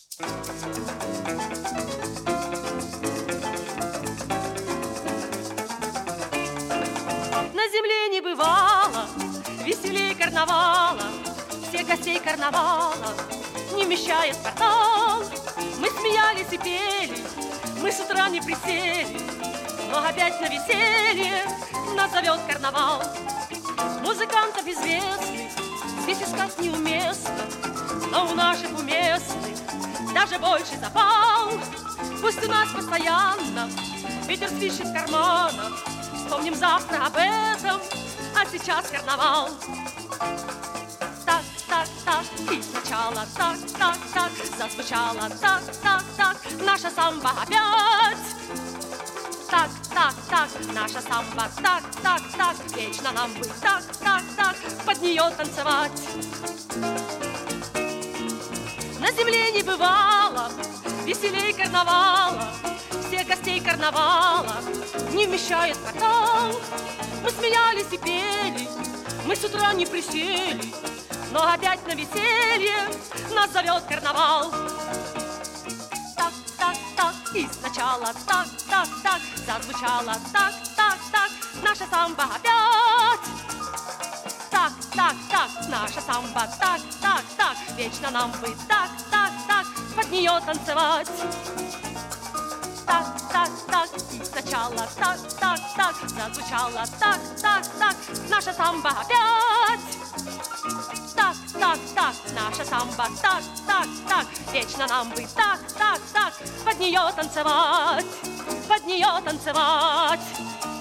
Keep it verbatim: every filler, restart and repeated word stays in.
На земле не бывало веселей карнавала, всех гостей карнавала не вмещает квартал. Мы смеялись и пели, мы с утра не присели, но опять на веселье нас зовет карнавал. Музыкантов известных здесь искать неуместно, но у наших уместных даже больше запал. Пусть у нас постоянно ветер свищет в карманах, вспомним завтра об этом, а сейчас карнавал. Так, так, так, и сначала так, так, так, зазвучала так, так, так, наша самба опять. Так, так, так, наша самба, так, так, так, вечно нам бы так, так, так, под нее танцевать. На земле не бывало веселей карнавала, всех гостей карнавала не вмещает квартал. Мы смеялись и пели, мы с утра не присели, но опять на веселье нас зовет карнавал. Так, так, так, и сначала так, так, так, зазвучала так, так, так, наша самба опять. Так, так, так, наша самба, так, так, так, вечно нам бы так, так, так, под нее танцевать. Так, так, так, и сначала так, так, так, зазвучала так, так, так, наша самба опять. Так, так, так, наша самба, так, так, так, вечно нам бы так, так, так, под нее танцевать, под нее танцевать.